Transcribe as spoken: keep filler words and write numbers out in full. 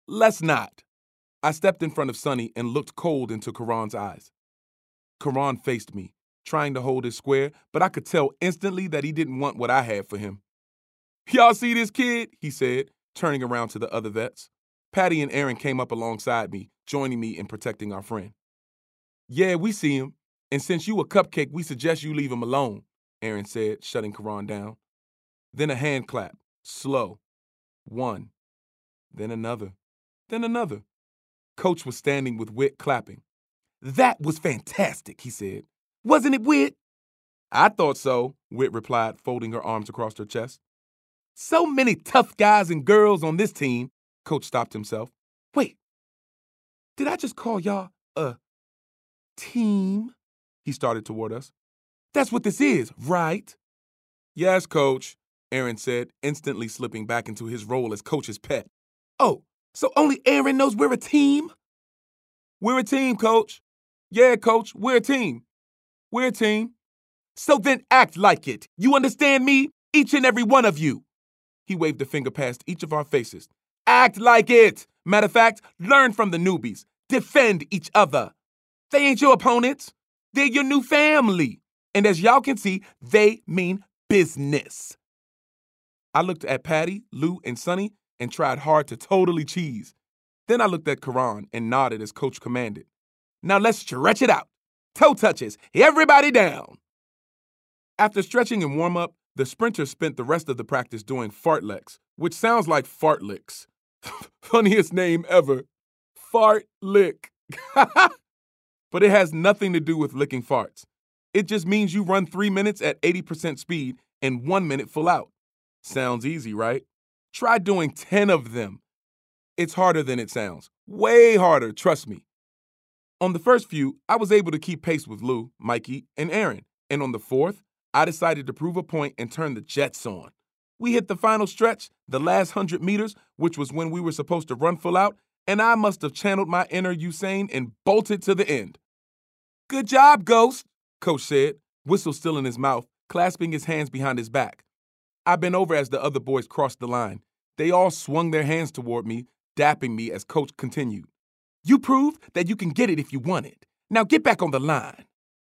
Let's not. I stepped in front of Sonny and looked cold into Karan's eyes. Karan faced me, trying to hold his square, but I could tell instantly that he didn't want what I had for him. Y'all see this kid? He said, turning around to the other vets. Patty and Aaron came up alongside me, joining me in protecting our friend. Yeah, we see him, and since you a cupcake, we suggest you leave him alone, Aaron said, shutting Karan down. Then a hand clap, slow. One. Then another. Then another. Coach was standing with Whit clapping. That was fantastic, he said. Wasn't it, Whit? I thought so, Whit replied, folding her arms across her chest. So many tough guys and girls on this team. Coach stopped himself. Wait, did I just call y'all a team? He started toward us. That's what this is, right? Yes, Coach, Aaron said, instantly slipping back into his role as Coach's pet. Oh, so only Aaron knows we're a team? We're a team, Coach. Yeah, Coach, we're a team. We're a team. So then act like it. You understand me? Each and every one of you. He waved a finger past each of our faces. Act like it. Matter of fact, learn from the newbies. Defend each other. They ain't your opponents. They're your new family. And as y'all can see, they mean business. I looked at Patty, Lou, and Sonny and tried hard to totally cheese. Then I looked at Karan and nodded as Coach commanded. Now let's stretch it out. Toe touches. Everybody down. After stretching and warm-up, the sprinters spent the rest of the practice doing fartleks, which sounds like fartlicks. Funniest name ever. Fartlick. But it has nothing to do with licking farts. It just means you run three minutes at eighty percent speed and one minute full out. Sounds easy, right? Try doing ten of them. It's harder than it sounds. Way harder, trust me. On the first few, I was able to keep pace with Lou, Mikey, and Aaron. And on the fourth, I decided to prove a point and turn the jets on. We hit the final stretch, the last hundred meters, which was when we were supposed to run full out, and I must have channeled my inner Usain and bolted to the end. Good job, Ghost, Coach said, whistle still in his mouth, clasping his hands behind his back. I bent over as the other boys crossed the line. They all swung their hands toward me, dapping me as Coach continued. You proved that you can get it if you want it. Now get back on the line.